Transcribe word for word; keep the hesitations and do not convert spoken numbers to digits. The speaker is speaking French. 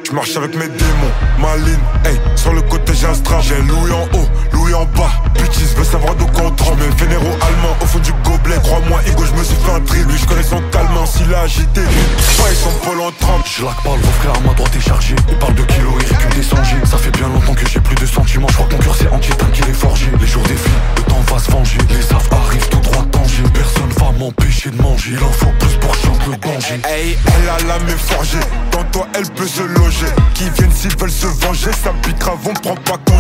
Je marche avec mes démons, maline, hey, sur le côté j'ai un strap. J'ai Louis en haut, Louis en bas. Bitches veut savoir d'où qu'on trempe. J'mets vénéro allemand au fond du gobelet. Crois-moi, Ego, j'me suis fait un tri. Lui, j'connais son calmant s'il a agité. Ouais, ils sont pôle en trempe. J'laque pas le reflet à ma droite est chargé. Il parle de kilos, il récupère des cent G. Ça fait bien longtemps que j'ai plus de sentiments. J'crois que mon cœur c'est entier, tant qu'il est forgé. Les jours défilent, le temps va se venger. Les saves arrivent tout droit danger. Personne va m'empêcher de manger. Il en faut plus pour chanter le danger. Hey, elle a la main forgée. Dans toi, elle peut se loger. Qui viennent s'ils veulent se venger. Ça piquera, on prend pas congé.